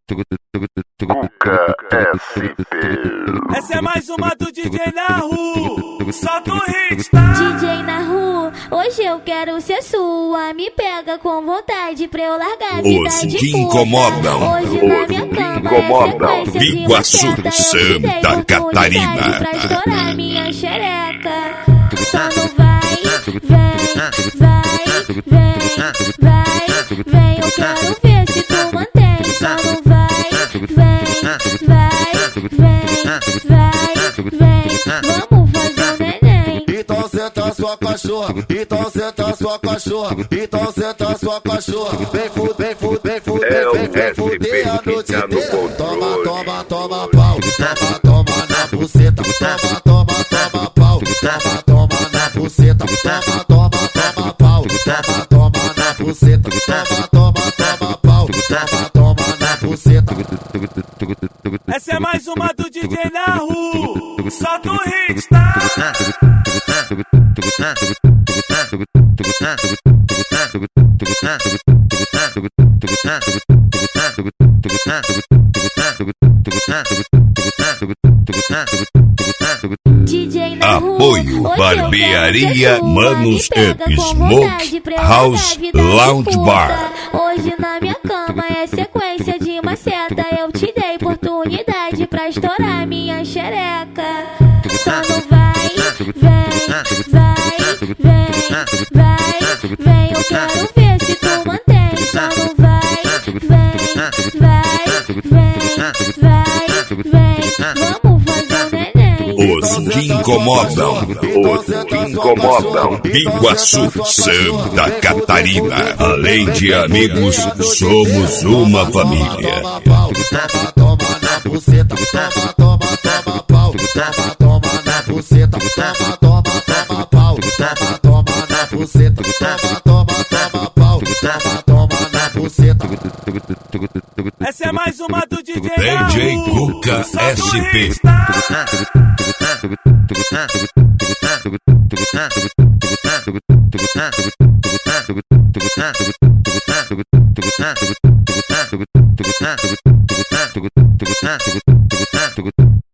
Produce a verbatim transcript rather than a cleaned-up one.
Cuca S P. Essa é mais uma do D J Nahu. Solta o hit, tá? D J Nahu, hoje eu quero ser sua. Me pega com vontade pra eu largar a vida Os de que puta. incomodam. Hoje na minha Os que cama incomodam. é sequência de Biguaçu, maceta. Eu te Santa dei oportunidade Catarina. pra estourar minha xereca. Só não vai, vem, vai, vem, vai, vem. Eu quero ver se tu mantém. Só não vai, vem, vai, vem, vai, vem. Vamos fazer um neném. Então senta sua cachorra, então senta sua cachorra, então senta sua cachorra. Vem fuder, vem fuder, vem fuder, É o vem, vem S P fuder a que noite tá no inteira. controle. Toma, toma, toma pau, toma, toma na buceta. Toma, toma, toma pau, toma, toma na buceta. Toma, toma, toma pau, toma, toma na buceta. Toma, toma, toma pau, toma, toma na buceta. Essa é mais uma do D J Nahu. Solta o hit, tá? D J Nahu, Apoio hoje Barbearia eu quero ser Manos sua. Me pega and com Smoke vontade pra eu House largar a vida de Lounge puta. Bar. Hoje na minha cama é sequência de maceta. Eu te dei oportunidade pra estourar minha xereca. Só não vai, vem, vai, vem, vai, vem. Eu quero ver se tu mantém. Só não vai, vem, vai, vem, vai, vem. Vamos fazer um neném. Os que incomodam. Os que incomodam. Biguaçu, Santa Catarina. Além de amigos, somos uma família. Toma pau, toma, toma na buceta. Toma, toma, toma pau, toma, toma na buceta. Toma, toma, toma pau, toma, toma na buceta. Toma, toma, toma pau, toma, toma na buceta. Essa é mais uma do D J D J Nahu. Cuca Solta o S P. hit, tá? Thank you.